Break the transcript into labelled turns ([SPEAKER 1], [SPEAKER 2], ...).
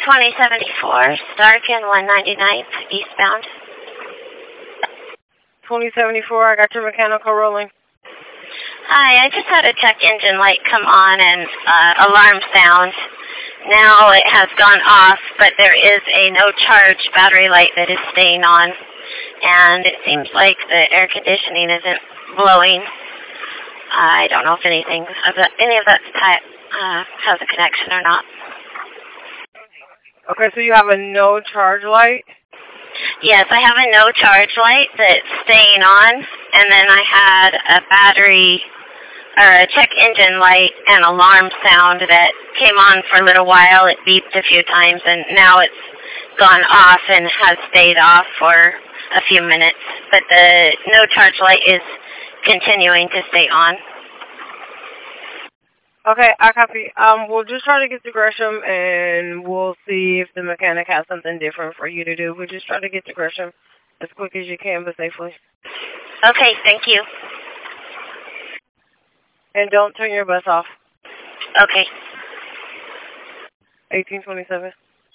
[SPEAKER 1] 2074, Starkin 199th, eastbound.
[SPEAKER 2] 2074, I got your mechanical rolling.
[SPEAKER 1] Hi, I just had a check engine light come on and alarm sound. Now it has gone off, but there is a no charge battery light that is staying on. And it seems like the air conditioning isn't blowing. I don't know if any of that type has a connection or not.
[SPEAKER 2] Okay, so you have a no charge light?
[SPEAKER 1] Yes, I have a no charge light that's staying on, and then I had a battery or a check engine light and alarm sound that came on for a little while. It beeped a few times, and now it's gone off and has stayed off for a few minutes. But the no charge light is continuing to stay on.
[SPEAKER 2] Okay, I copy. We'll just try to get to Gresham, and we'll see if the mechanic has something different for you to do. We'll just try to get to Gresham as quick as you can, but safely.
[SPEAKER 1] Okay, thank you.
[SPEAKER 2] And don't turn your bus off.
[SPEAKER 1] Okay.
[SPEAKER 2] 1827.